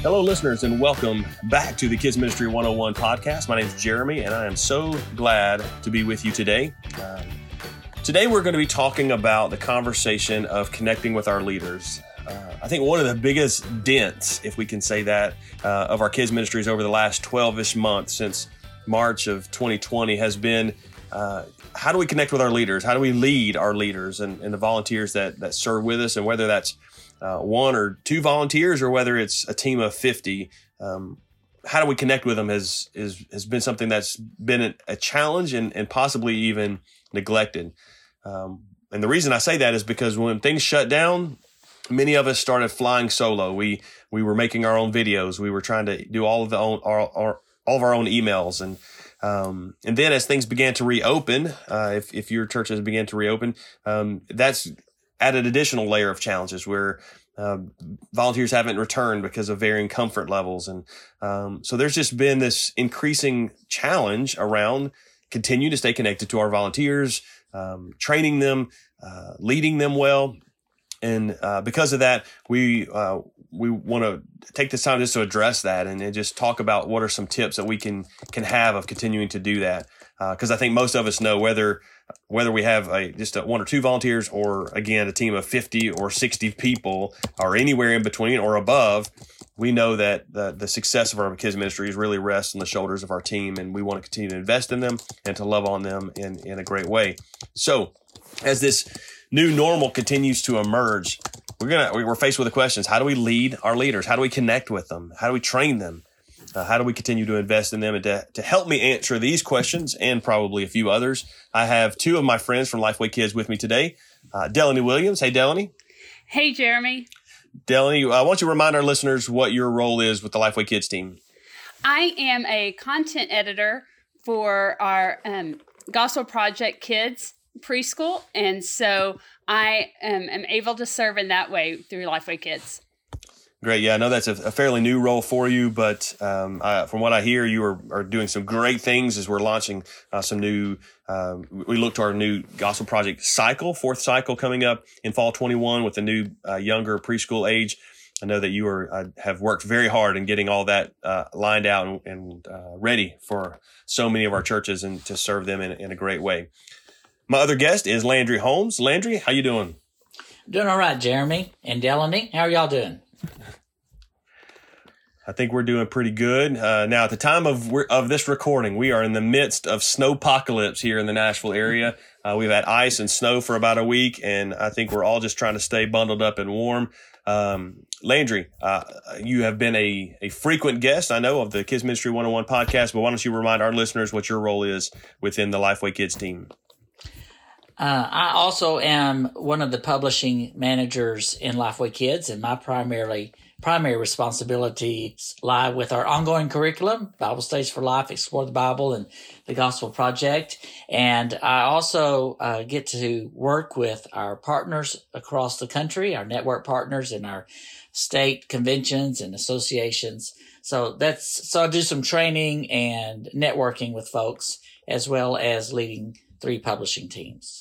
Hello, listeners, and welcome back to the Kids Ministry 101 podcast. My name is Jeremy, and I am so glad to be with you today. Today, we're going to be talking about the conversation of connecting with our leaders. I think one of the biggest dents, if we can say that, of our kids ministries over the last 12-ish months since March of 2020 has been how do we connect with our leaders? How do we lead our leaders and the volunteers that serve with us? And whether that's one or two volunteers or whether it's a team of 50, how do we connect with them has been something that's been a challenge and possibly even neglected. And the reason I say that is because when things shut down, many of us started flying solo. We were making our own videos. We were trying to do all of our own emails. And then as things began to reopen, if your churches began to reopen, that's added additional layer of challenges where volunteers haven't returned because of varying comfort levels. And so there's just been this increasing challenge around continuing to stay connected to our volunteers, training them, leading them well. And because of that, we want to take this time just to address that and just talk about what are some tips that we can have of continuing to do that. Because I think most of us know whether we have just one or two volunteers or, again, a team of 50 or 60 people or anywhere in between or above, we know that the success of our kids ministries really rests on the shoulders of our team, and we want to continue to invest in them and to love on them in a great way. So as this new normal continues to emerge, we're faced with the questions: how do we lead our leaders? How do we connect with them? How do we train them? How do we continue to invest in them? And to help me answer these questions and probably a few others, I have two of my friends from Lifeway Kids with me today. Delaney Williams. Hey, Delaney. Hey, Jeremy. Delaney, why don't you remind our listeners what your role is with the Lifeway Kids team? I am a content editor for our Gospel Project Kids preschool, and so I am able to serve in that way through Lifeway Kids. Great. Yeah, I know that's a fairly new role for you, but from what I hear, you are doing some great things as we're launching some new, we look to our new Gospel Project cycle, fourth cycle coming up in fall 21 with the new younger preschool age. I know that you have worked very hard in getting all that lined out and ready for so many of our churches and to serve them in a great way. My other guest is Landry Holmes. Landry, how you doing? Doing all right, Jeremy and Delaney. How are y'all doing? I think we're doing pretty good. Now, at the time of this recording, we are in the midst of snowpocalypse here in the Nashville area. We've had ice and snow for about a week, and I think we're all just trying to stay bundled up and warm. Landry, you have been a frequent guest, I know, of the Kids Ministry 101 podcast, but why don't you remind our listeners what your role is within the Lifeway Kids team? I also am one of the publishing managers in Lifeway Kids, and my primary responsibilities lie with our ongoing curriculum, Bible Studies for Life, Explore the Bible, and the Gospel Project. And I also get to work with our partners across the country, our network partners in our state conventions and associations. So I do some training and networking with folks, as well as leading 3 publishing teams.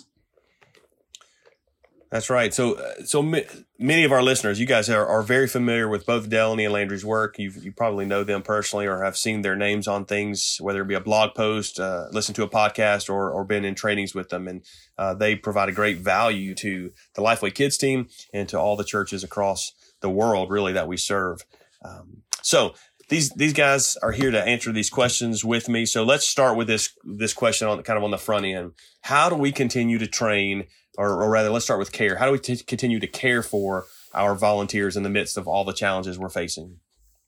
That's right. So many of our listeners, you guys are very familiar with both Delaney and Landry's work. You probably know them personally or have seen their names on things, whether it be a blog post, listen to a podcast, or been in trainings with them. And they provide a great value to the Lifeway Kids team and to all the churches across the world, really, that we serve. So these guys are here to answer these questions with me. So let's start with this question on the front end. How do we continue to train, or rather, let's start with care. How do we continue to care for our volunteers in the midst of all the challenges we're facing?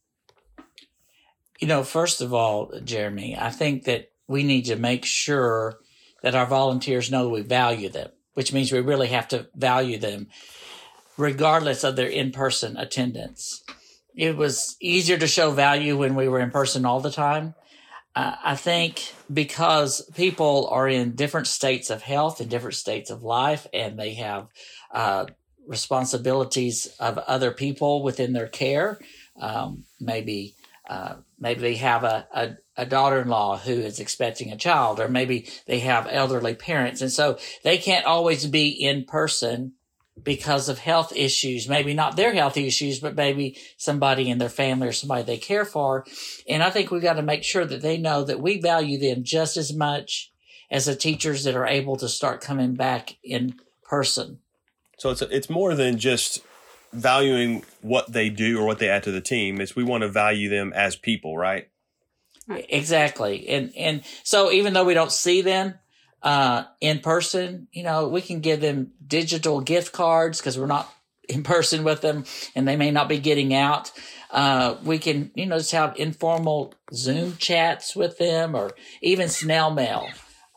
First of all, Jeremy, I think that we need to make sure that our volunteers know we value them, which means we really have to value them regardless of their in-person attendance. It was easier to show value when we were in person all the time. I think because people are in different states of health and different states of life, and they have responsibilities of other people within their care. Maybe they have a daughter-in-law who is expecting a child, or maybe they have elderly parents. And so they can't always be in person because of health issues, maybe not their health issues, but maybe somebody in their family or somebody they care for. And I think we've got to make sure that they know that we value them just as much as the teachers that are able to start coming back in person. So it's more than just valuing what they do or what they add to the team. It's we want to value them as people, right? Exactly. And so even though we don't see them in person, we can give them digital gift cards because we're not in person with them and they may not be getting out. We can, just have informal Zoom chats with them or even snail mail.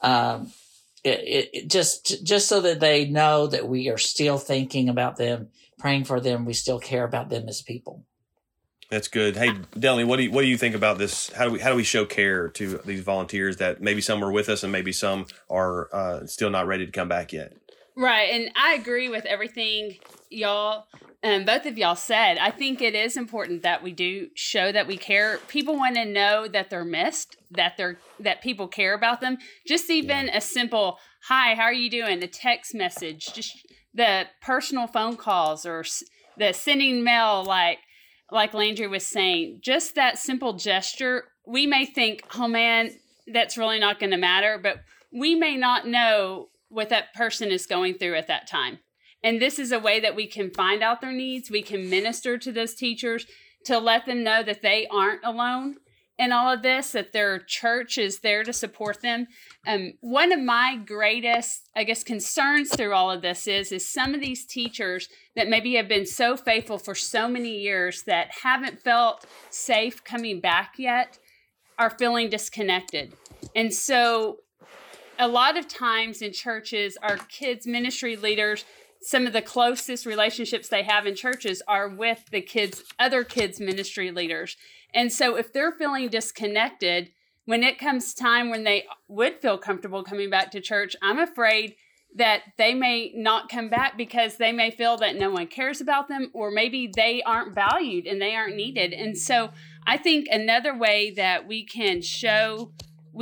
Just so that they know that we are still thinking about them, praying for them. We still care about them as people. That's good. Hey, Delaney, what do you think about this? How do we show care to these volunteers that maybe some are with us and maybe some are still not ready to come back yet? Right, and I agree with everything y'all, both of y'all said. I think it is important that we do show that we care. People want to know that they're missed, that people care about them. Just even a simple "Hi, how are you doing?" a text message, just the personal phone calls or the sending mail, like Landry was saying, just that simple gesture. We may think, "Oh man, that's really not going to matter," but we may not know what that person is going through at that time. And this is a way that we can find out their needs. We can minister to those teachers to let them know that they aren't alone in all of this, that their church is there to support them. One of my greatest, concerns through all of this is some of these teachers that maybe have been so faithful for so many years that haven't felt safe coming back yet are feeling disconnected. And so a lot of times in churches, our kids' ministry leaders, some of the closest relationships they have in churches are with the other kids' ministry leaders. And so if they're feeling disconnected, when it comes time when they would feel comfortable coming back to church, I'm afraid that they may not come back because they may feel that no one cares about them, or maybe they aren't valued and they aren't needed. And so I think another way that we can show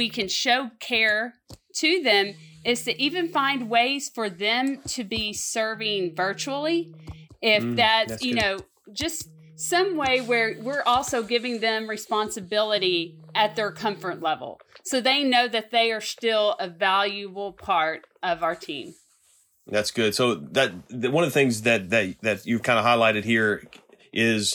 care to them is to even find ways for them to be serving virtually. If that's just some way where we're also giving them responsibility at their comfort level, so they know that they are still a valuable part of our team. That's good. So that one of the things that you've kind of highlighted here is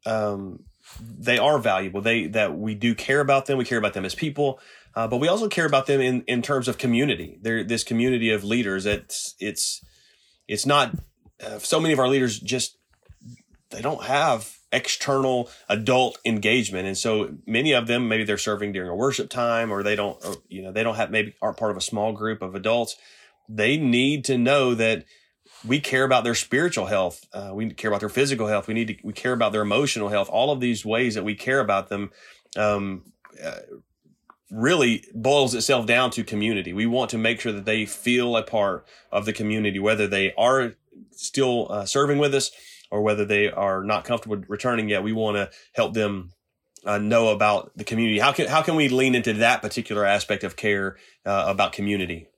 they are valuable. That we do care about them. We care about them as people. But we also care about them in terms of community. They're this community of leaders. It's not so many of our leaders they don't have external adult engagement, and so many of them maybe they're serving during a worship time, or they don't have maybe aren't part of a small group of adults. They need to know that we care about their spiritual health. We care about their physical health. We care about their emotional health. All of these ways that we care about them. Really boils itself down to community. We want to make sure that they feel a part of the community, whether they are still serving with us or whether they are not comfortable returning yet. We want to help them know about the community. How can we lean into that particular aspect of care about community?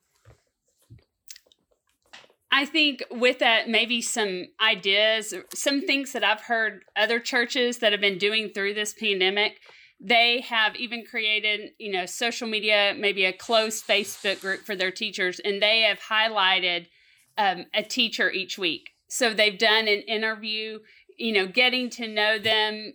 I think with that, maybe some ideas, some things that I've heard other churches that have been doing through this pandemic. They have even created, social media, maybe a closed Facebook group for their teachers, and they have highlighted a teacher each week. So they've done an interview, getting to know them.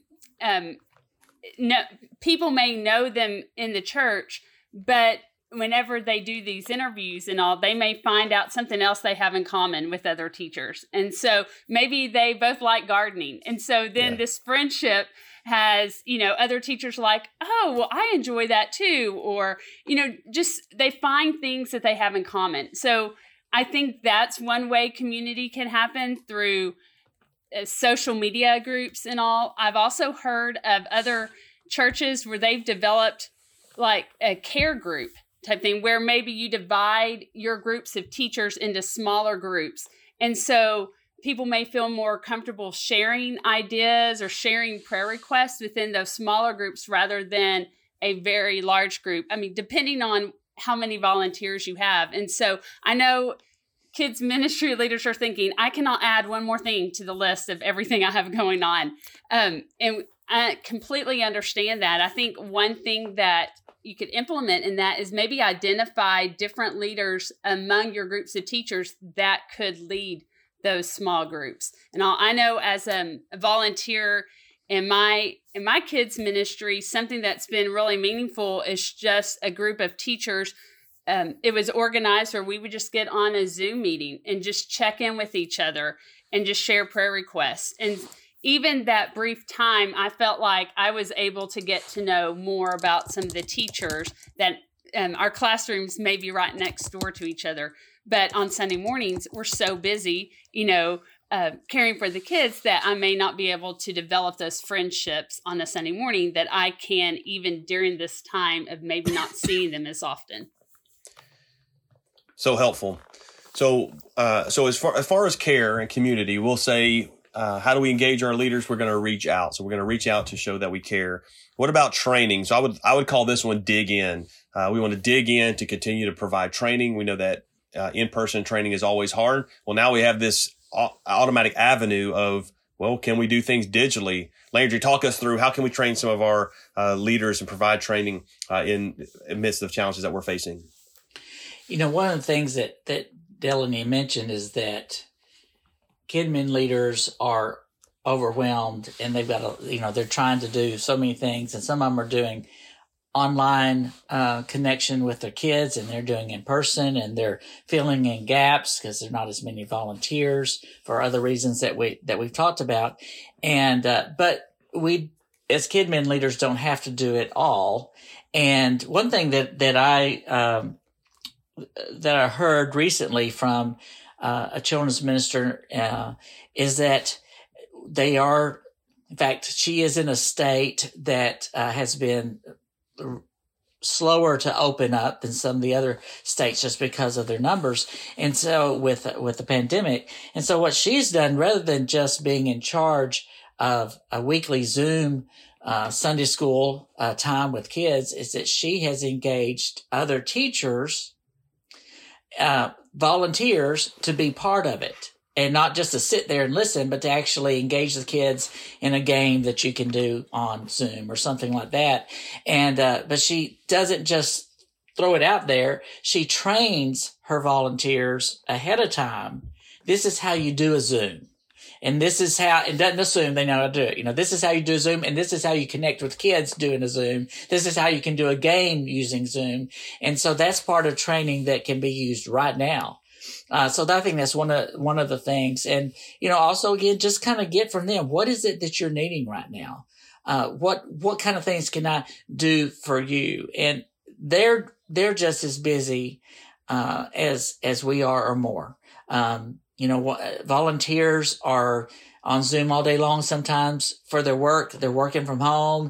People may know them in the church, but whenever they do these interviews and all, they may find out something else they have in common with other teachers. And so maybe they both like gardening. And so then this friendship has, other teachers like, oh, well, I enjoy that too. Or, just they find things that they have in common. So I think that's one way community can happen through social media groups and all. I've also heard of other churches where they've developed like a care group type thing where maybe you divide your groups of teachers into smaller groups. And so people may feel more comfortable sharing ideas or sharing prayer requests within those smaller groups rather than a very large group. I mean, depending on how many volunteers you have. And so I know kids ministry leaders are thinking, I cannot add one more thing to the list of everything I have going on. And I completely understand that. I think one thing that you could implement in that is maybe identify different leaders among your groups of teachers that could lead those small groups. And I know as a volunteer in my kids ministry, something that's been really meaningful is just a group of teachers. It was organized where we would just get on a Zoom meeting and just check in with each other and just share prayer requests. And even that brief time, I felt like I was able to get to know more about some of the teachers that our classrooms may be right next door to each other. But on Sunday mornings, we're so busy, caring for the kids that I may not be able to develop those friendships on a Sunday morning that I can even during this time of maybe not seeing them as often. So helpful. So as far as care and community, we'll say, how do we engage our leaders? We're going to reach out. So we're going to reach out to show that we care. What about training? So I would call this one dig in. We want to dig in to continue to provide training. We know that in-person training is always hard. Well, now we have this automatic avenue of, well, can we do things digitally? Landry, talk us through how can we train some of our leaders and provide training in amidst of challenges that we're facing? One of the things that Delaney mentioned is that KidMin leaders are overwhelmed and they've got they're trying to do so many things, and some of them are doing online connection with their kids, and they're doing in person, and they're filling in gaps because there's not as many volunteers for other reasons that we've talked about. And but we as KidMin leaders don't have to do it all. And one thing that I heard recently from a children's minister is that they are, in fact, she is in a state that has been slower to open up than some of the other states just because of their numbers. And so with the pandemic. And so what she's done, rather than just being in charge of a weekly Zoom Sunday school time with kids, is that she has engaged other teachers, volunteers, to be part of it. And not just to sit there and listen, but to actually engage the kids in a game that you can do on Zoom or something like that. And, but she doesn't just throw it out there. She trains her volunteers ahead of time. This is how you do a Zoom. And this is how, it doesn't assume they know how to do it. This is how you do a Zoom, and this is how you connect with kids doing a Zoom. This is how you can do a game using Zoom. And so that's part of training that can be used right now. So I think that's one of the things. And, also again, just kind of get from them, what is it that you're needing right now? What kind of things can I do for you? And they're just as busy, as we are or more. Volunteers are on Zoom all day long sometimes for their work. They're working from home.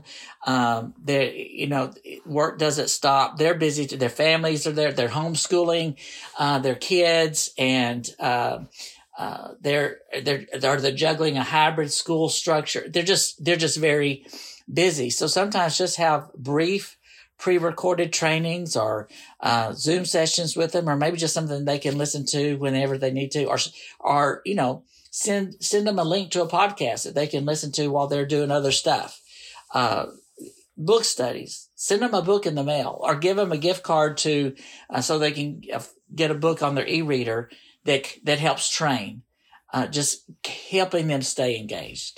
Work doesn't stop. They're busy. Their families are there. They're homeschooling, their kids, and, they're juggling a hybrid school structure. They're just very busy. So sometimes just have brief pre-recorded trainings or Zoom sessions with them, or maybe just something they can listen to whenever they need to, or send them a link to a podcast that they can listen to while they're doing other stuff. Book studies, send them a book in the mail, or give them a gift card to so they can get a book on their e-reader that helps train, just helping them stay engaged.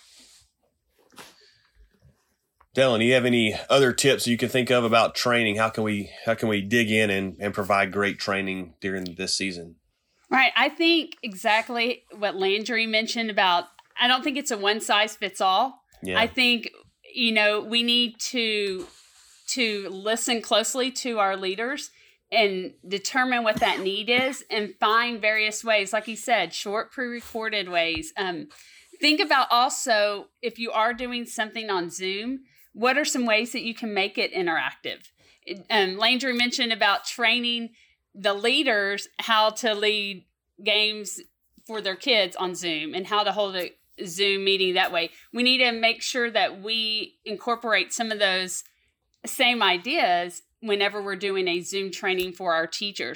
Dylan, do you have any other tips you can think of about training? How can we dig in and provide great training during this season? Right. I think exactly what Landry mentioned about, I don't think it's a one size fits all. Yeah. I think, we need to listen closely to our leaders and determine what that need is and find various ways, like you said, short pre-recorded ways. Think about also, if you are doing something on Zoom, what are some ways that you can make it interactive? Landry mentioned about training the leaders how to lead games for their kids on Zoom and how to hold a Zoom meeting that way. We need to make sure that we incorporate some of those same ideas whenever we're doing a Zoom training for our teachers.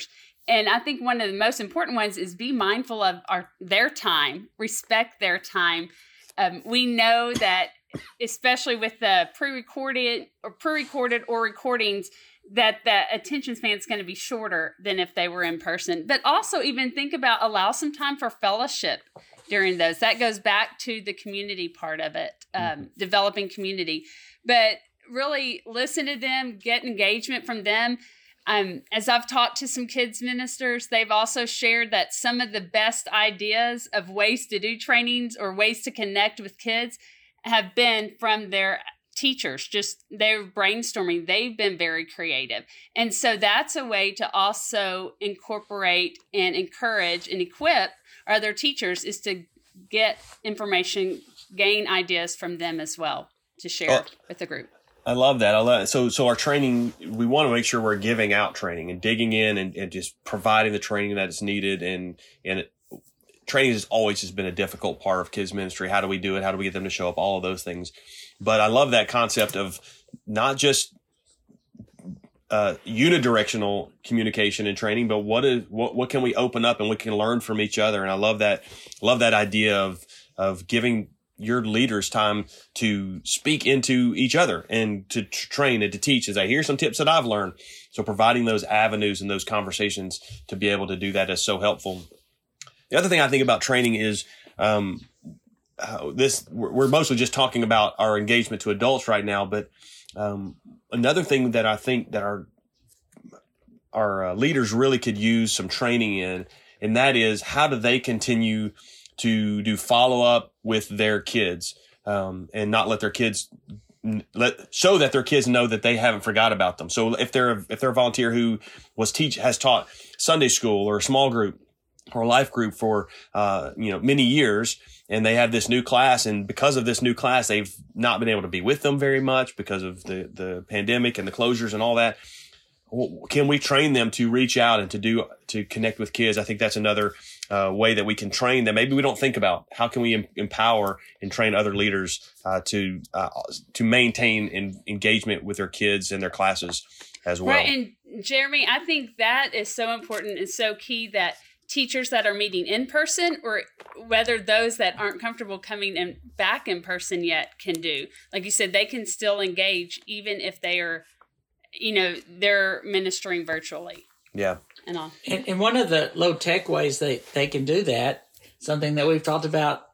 And I think one of the most important ones is be mindful of their time, respect their time. We know that, especially with the pre-recorded or recordings, that the attention span is going to be shorter than if they were in person. But also even think about allow some time for fellowship during those. That goes back to the community part of it, developing community. But really listen to them, get engagement from them. As I've talked to some kids ministers, they've also shared that some of the best ideas of ways to do trainings or ways to connect with kids have been from their teachers. Just they're brainstorming. They've been very creative. And so that's a way to also incorporate and encourage and equip our other teachers, is to get information, gain ideas from them as well to share with the group. I love that. So our training, we want to make sure we're giving out training and digging in and just providing the training that is needed. And training has always just been a difficult part of kids ministry. How do we do it? How do we get them to show up? All of those things. But I love that concept of not just unidirectional communication and training, but what can we open up and we can learn from each other. And I love that idea of giving your leaders time to speak into each other and to train and to teach. As I hear some tips that I've learned. So providing those avenues and those conversations to be able to do that is so helpful. The other thing I think about training is we're mostly just talking about our engagement to adults right now, but another thing that I think that our leaders really could use some training in, and that is how do they continue to do follow up with their kids, and not let their kids so that their kids know that they haven't forgot about them. So if they're a volunteer who has taught Sunday school or a small group or a life group for many years, and they have this new class, and because of this new class, they've not been able to be with them very much because of the pandemic and the closures and all that. Can we train them to reach out and to connect with kids? I think that's another way that we can train them. Maybe we don't think about how can we empower and train other leaders to maintain engagement with their kids and their classes as well. Right, and Jeremy, I think that is so important and so key that teachers that are meeting in person, or whether those that aren't comfortable coming back in person yet, can do. Like you said, they can still engage even if they are, they're ministering virtually. Yeah. And all. And one of the low tech ways they can do that, something that we've talked about,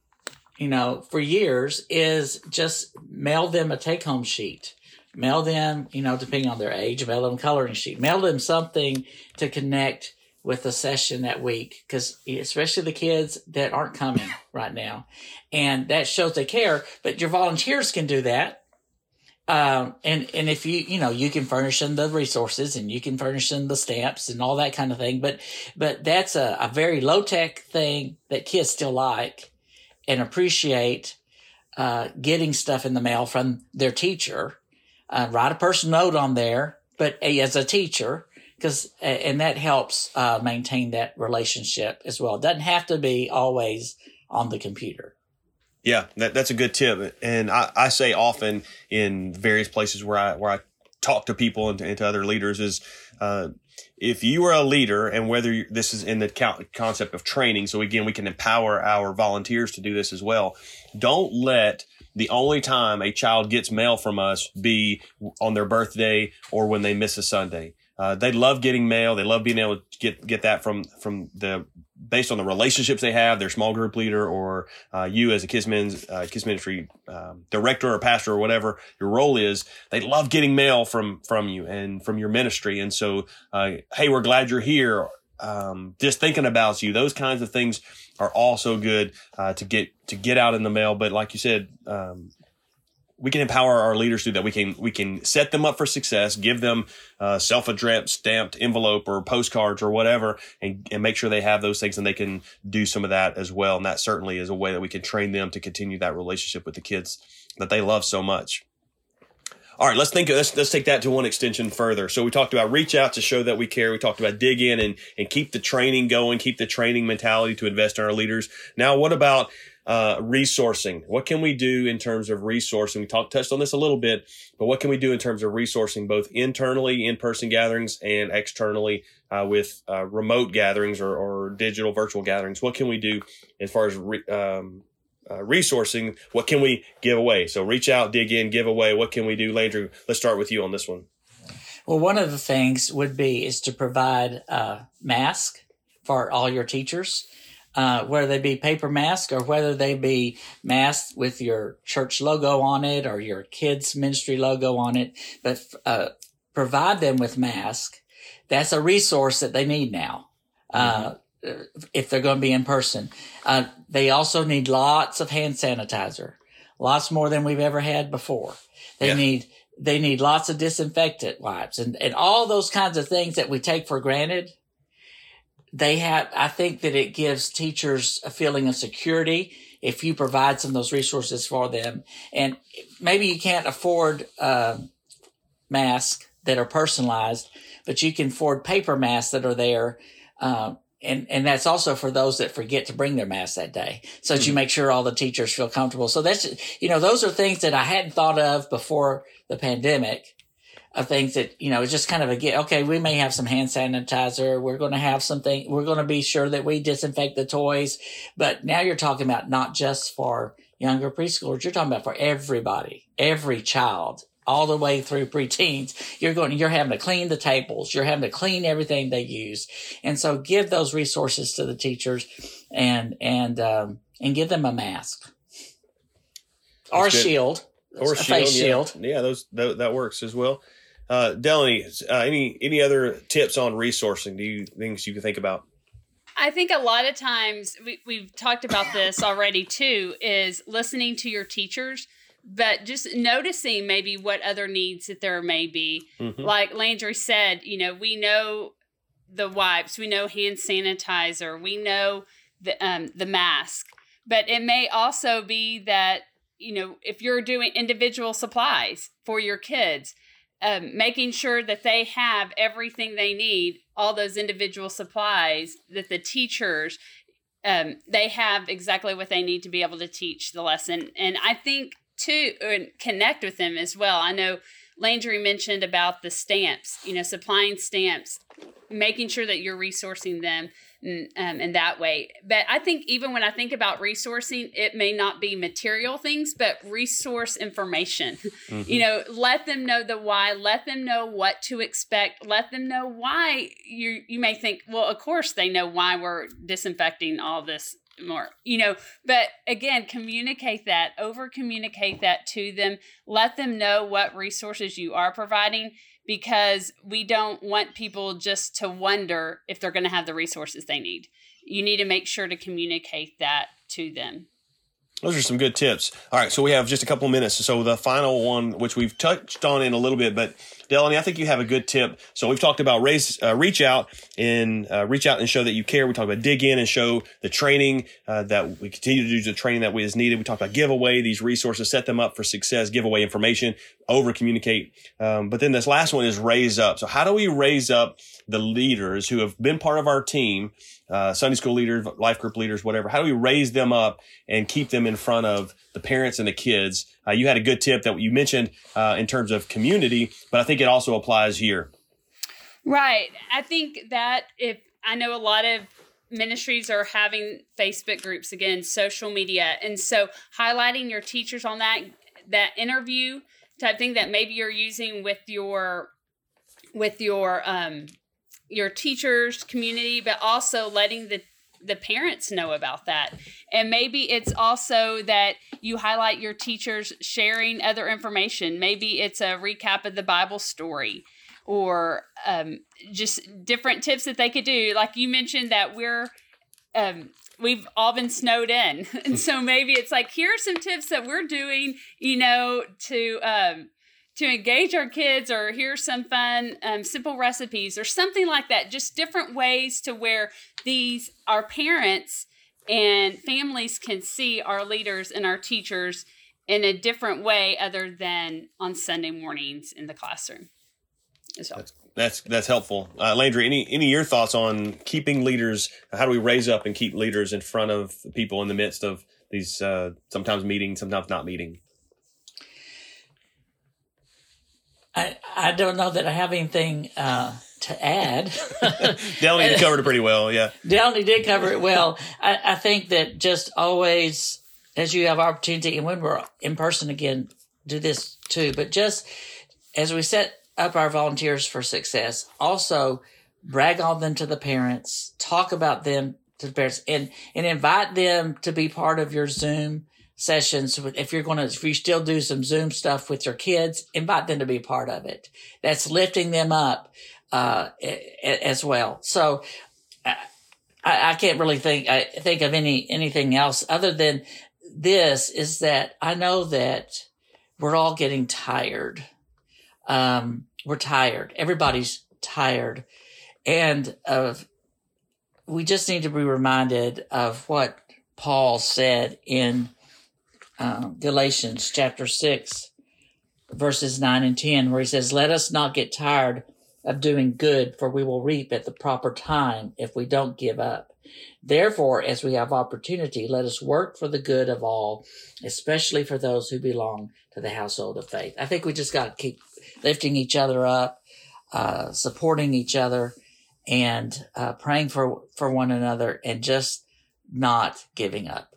for years, is just mail them a take home sheet. Mail them, depending on their age, mail them a coloring sheet, mail them something to connect with the session that week, because especially the kids that aren't coming right now, and that shows they care. But your volunteers can do that, and if you can furnish them the resources and you can furnish them the stamps and all that kind of thing. But that's a very low tech thing that kids still like and appreciate. Getting stuff in the mail from their teacher, write a personal note on there, but as a teacher. And that helps maintain that relationship as well. It doesn't have to be always on the computer. Yeah, that's a good tip. And I say often in various places where I talk to people and to other leaders is if you are a leader, and whether this is in the concept of training, so again, we can empower our volunteers to do this as well. Don't let the only time a child gets mail from us be on their birthday or when they miss a Sunday. They love getting mail. They love being able to get that from based on the relationships they have, their small group leader, or you as a kids ministry director or pastor or whatever your role is. They love getting mail from you and from your ministry. And so, hey, we're glad you're here. Just thinking about you. Those kinds of things are also good to get out in the mail. But like you said, we can empower our leaders to do that. We can set them up for success, give them self-addressed stamped envelope or postcards or whatever, and make sure they have those things, and they can do some of that as well. And that certainly is a way that we can train them to continue that relationship with the kids that they love so much. All right, let's take that to one extension further. So we talked about reach out to show that we care. We talked about dig in and keep the training going, keep the training mentality to invest in our leaders. Now, what about resourcing. What can we do in terms of resourcing? We touched on this a little bit, but what can we do in terms of resourcing both internally, in-person gatherings, and externally with remote gatherings or digital virtual gatherings? What can we do as far as resourcing? What can we give away? So reach out, dig in, give away. What can we do? Landry, let's start with you on this one. Well, one of the things is to provide masks for all your teachers, whether they be paper masks or whether they be masks with your church logo on it or your kids' ministry logo on it. But provide them with masks. That's a resource that they need now. If they're going to be in person. They also need lots of hand sanitizer, lots more than we've ever had before. They need lots of disinfectant wipes and all those kinds of things that we take for granted. I think that it gives teachers a feeling of security if you provide some of those resources for them. And maybe you can't afford masks that are personalized, but you can afford paper masks that are there. And that's also for those that forget to bring their mask that day, so that you make sure all the teachers feel comfortable. So that's, those are things that I hadn't thought of before the pandemic, of things that, it's just kind of okay, we may have some hand sanitizer. We're going to have something. We're going to be sure that we disinfect the toys. But now you're talking about not just for younger preschoolers. You're talking about for everybody, every child, all the way through preteens. You're having to clean the tables. You're having to clean everything they use. And so give those resources to the teachers and give them a mask or a shield or a face shield. Yeah, that works as well. Delaney, any other tips on resourcing? Things you can think about? I think a lot of times we've talked about this already too, is listening to your teachers, but just noticing maybe what other needs that there may be. Mm-hmm. Like Landry said, we know the wipes, we know hand sanitizer, we know the mask, but it may also be that, if you're doing individual supplies for your kids, making sure that they have everything they need, all those individual supplies, that the teachers, they have exactly what they need to be able to teach the lesson. And I think too, and connect with them as well. I know Landry mentioned about the stamps, supplying stamps, making sure that you're resourcing them in that way. But I think even when I think about resourcing, it may not be material things, but resource information. Mm-hmm. Let them know the why, let them know what to expect, let them know why you may think, well, of course they know why we're disinfecting all this more, but again, over communicate that to them, let them know what resources you are providing, because we don't want people just to wonder if they're going to have the resources they need. You need to make sure to communicate that to them. Those are some good tips. All right, so we have just a couple minutes. So the final one, which we've touched on in a little bit, but Delaney, I think you have a good tip. So we've talked about reach out and show that you care. We talked about dig in and show the training that we continue to do, the training that is needed. We talked about give away these resources, set them up for success, give away information, over communicate. But then this last one is raise up. So how do we raise up the leaders who have been part of our team, Sunday school leaders, life group leaders, whatever? How do we raise them up and keep them in front of the parents and the kids? You had a good tip that you mentioned in terms of community, but I think it also applies here. Right. I think that I know a lot of ministries are having Facebook groups, again, social media. And so highlighting your teachers on that interview type thing that maybe you're using with your teachers community, but also letting the parents know about that. And maybe it's also that you highlight your teachers sharing other information. Maybe it's a recap of the Bible story, or just different tips that they could do. Like you mentioned that we've all been snowed in. And so maybe it's like, here are some tips that we're doing, to engage our kids, or here's some fun, simple recipes or something like that. Just different ways to where our parents and families can see our leaders and our teachers in a different way other than on Sunday mornings in the classroom. So. That's helpful. Landry, any of your thoughts on keeping leaders? How do we raise up and keep leaders in front of people in the midst of these sometimes meeting, sometimes not meeting? I don't know that I have anything to add. Delaney covered it pretty well, yeah. Delaney did cover it well. I think that just always, as you have opportunity, and when we're in person again, do this too, but just as we set up our Volunteers for Success, also brag on them to the parents, talk about them to the parents, and invite them to be part of your Zoom sessions. If you still do some Zoom stuff with your kids, invite them to be part of it. That's lifting them up as well. So I can't really think of anything else other than this, is that I know that we're all getting tired. We're tired. Everybody's tired. And we just need to be reminded of what Paul said in Galatians chapter 6, verses 9 and 10, where he says, "Let us not get tired of doing good, for we will reap at the proper time if we don't give up. Therefore, as we have opportunity, let us work for the good of all, especially for those who belong to the household of faith." I think we just got to keep lifting each other up, supporting each other, and praying for one another, and just not giving up.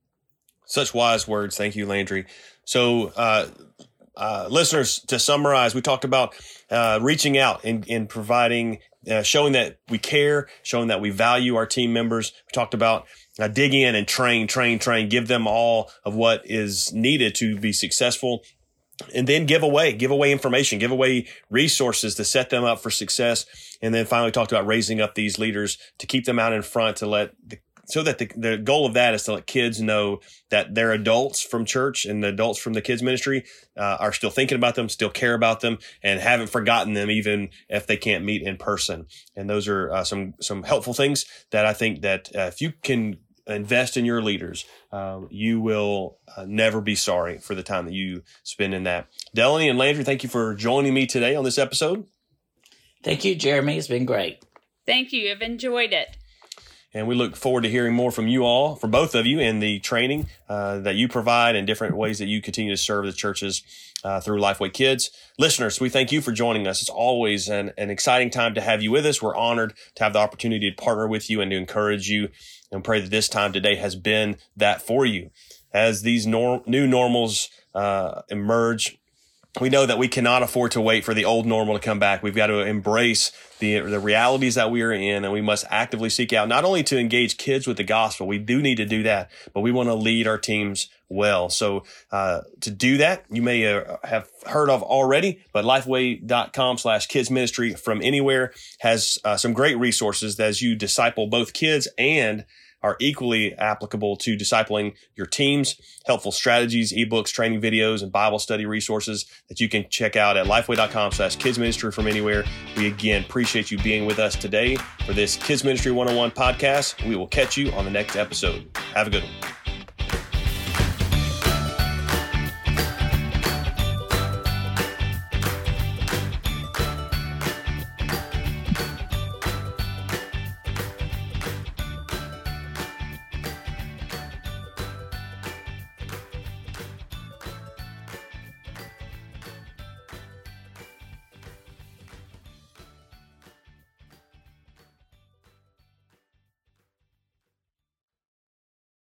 Such wise words. Thank you, Landry. So, listeners, to summarize, we talked about reaching out and providing, showing that we care, showing that we value our team members. We talked about dig in and train, give them all of what is needed to be successful. And then give away information, give away resources to set them up for success. And then finally talked about raising up these leaders to keep them out in front, so that the goal of that is to let kids know that their adults from church and the adults from the kids ministry are still thinking about them, still care about them, and haven't forgotten them, even if they can't meet in person. And those are some helpful things that I think that if you can invest in your leaders, you will never be sorry for the time that you spend in that. Delaney and Landry, thank you for joining me today on this episode. Thank you, Jeremy. It's been great. Thank you. I've enjoyed it. And we look forward to hearing more from you all, from both of you, in the training that you provide and different ways that you continue to serve the churches through Lifeway Kids. Listeners, we thank you for joining us. It's always an exciting time to have you with us. We're honored to have the opportunity to partner with you and to encourage you, and pray that this time today has been that for you. As these new normals emerge, we know that we cannot afford to wait for the old normal to come back. We've got to embrace the realities that we are in, and we must actively seek out not only to engage kids with the gospel. We do need to do that, but we want to lead our teams well. So to do that, you may have heard of already, but lifeway.com/kidsministry from anywhere has some great resources as you disciple both kids and are equally applicable to discipling your teams, helpful strategies, ebooks, training videos, and Bible study resources that you can check out at lifeway.com/kidsministry from anywhere. We again appreciate you being with us today for this Kids Ministry 101 podcast. We will catch you on the next episode. Have a good one.